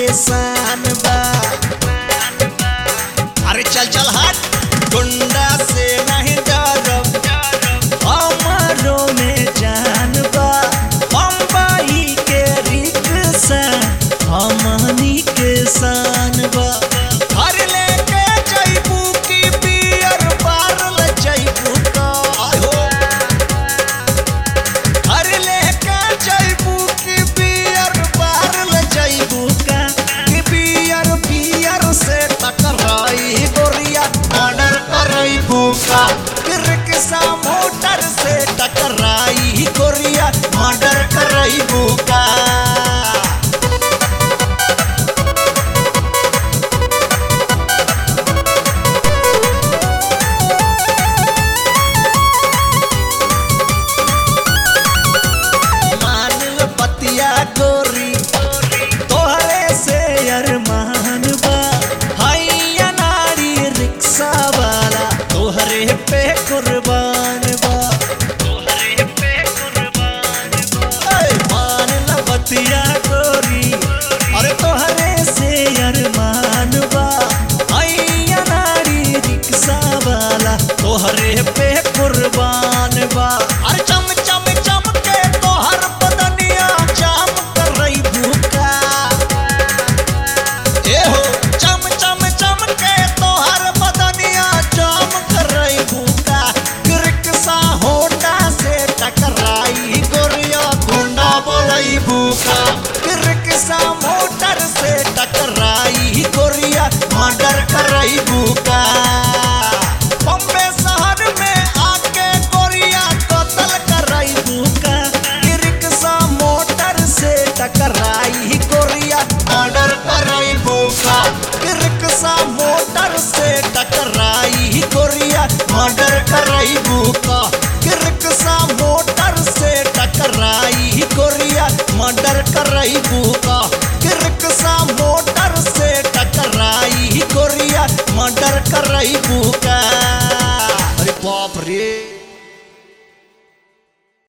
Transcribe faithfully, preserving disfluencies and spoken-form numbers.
शान बा। अरे चल चल हट, गुंडा से नहीं डरब, हमारो में जान बा। बम्बई के रिक्शा हमनी के शान बा। घर लेके जइबू की बियर बारल जइबू का हो। घर लेके जइबू की बियर बारल जइबू का। कि बियर बियर से टकराई गोरिया ऑर्डर करइबू का। कि रिक्शा मोटर से टकराई गोरिया ऑर्डर करइबू का। गोरी तोहरे से अरमान बा। हैया नारी रिक्शा वाला तोहरे पे कुर्बान बा। तोहरे पे कुर्बान बा। मान ल बतिया गोरी, अरे तोहरे से अरमान बा। हैया नारी रिक्शा वाला तोहरे पे कुर्बान बा। अरे चम चम चम के तोहर बदनिया जाम करइबू का। ए हो चम चम चम के तोहर बदनिया जाम करइबू का। रिक्शा होंडा से टकराई गोरिया गुंडा बोलइबू का। रिक्शा मोटर से टकराई गोरिया मर्डर करइबू का। बम्बे शहर में आके गोरिया कत्ल करइबू का। रिक्शा मोटर से टकराई गोरिया मर्डर करइबू का। रिक्शा मोटर से टकराई गोरिया मर्डर